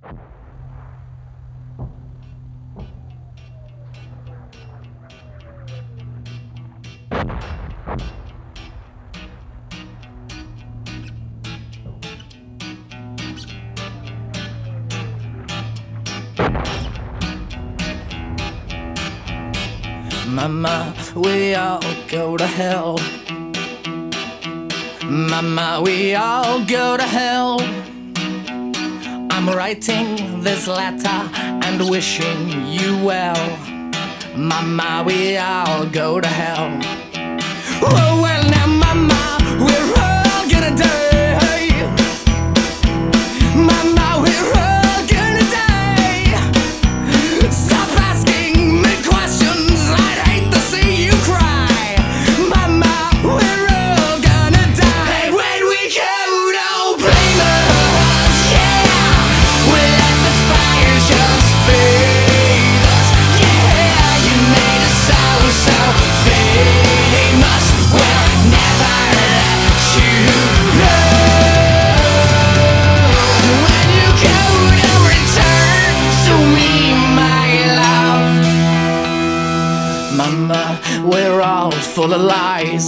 Mama, we all go to hell. Mama, we all go to hell. I'm writing this letter and wishing you well. Mama, we all go to hell. Oh, well, now, Mama, we're all gonna die. Mama, we're all gonna die. Stop asking me questions, I'd hate to see you cry. Mama, we're all gonna die. Hey, when we go, don't blame us, yeah. We let the fire just feed us, yeah. You made us so famous. We'll never let you know. When you go to return to me, my love. Mama, we're all full of lies.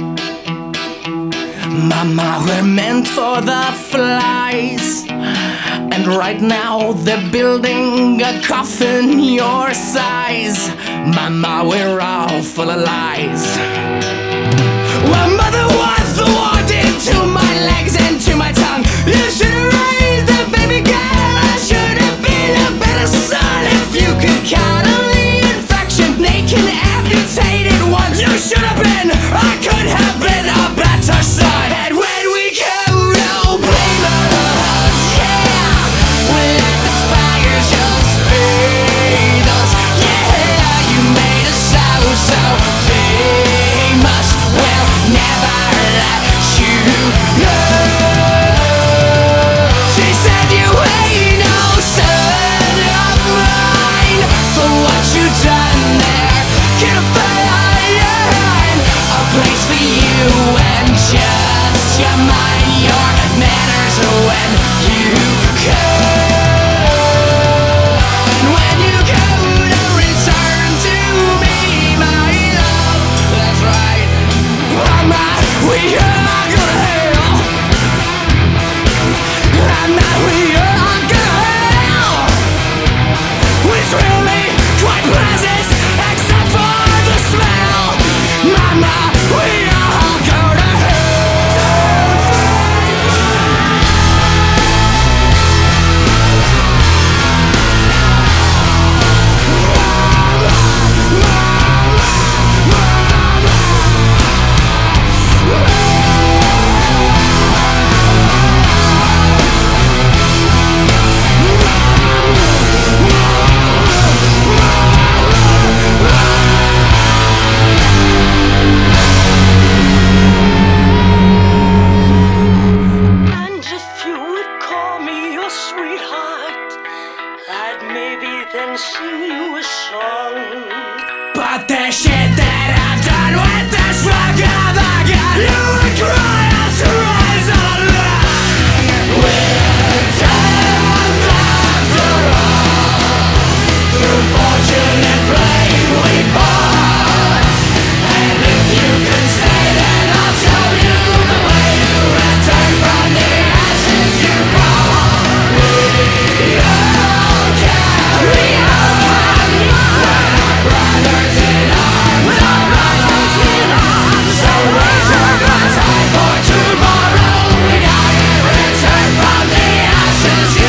Mama, we're meant for the flies. And right now they're building a coffin your size. Mama, we're all full of lies. Well, Mother, what the war did to my legs and to my tongue. You should have raised a baby girl. I should have been a better son. If you could count on the infection, naked, amputated ones, you should have been. I could have been a better son. And when we go, don't blame us, yeah. We let the fire just feed us, yeah. You made us so famous. We'll never let you know. She said you ain't no son of mine. For what you done there, can't find a place for you and just your mind, your manners when you go. When you go to return to me, my love. That's right. Mama, we are gonna hell. Mama, we are gonna hell. It's really quite pleasant, except for the smell. Mama, we all go to And if you would call me your sweetheart, I'd maybe then sing you a song. But the shit that I've done with this fuck of a gun, you would cry out to rise online. We're dead after all. Through fortune and blame we fall. And if you can stay, then I'll show you the way to return from the ashes you fall. We all carry on. When our brothers in arms, our brothers in arms. So raise your glass high for tomorrow. We die and return from the ashes you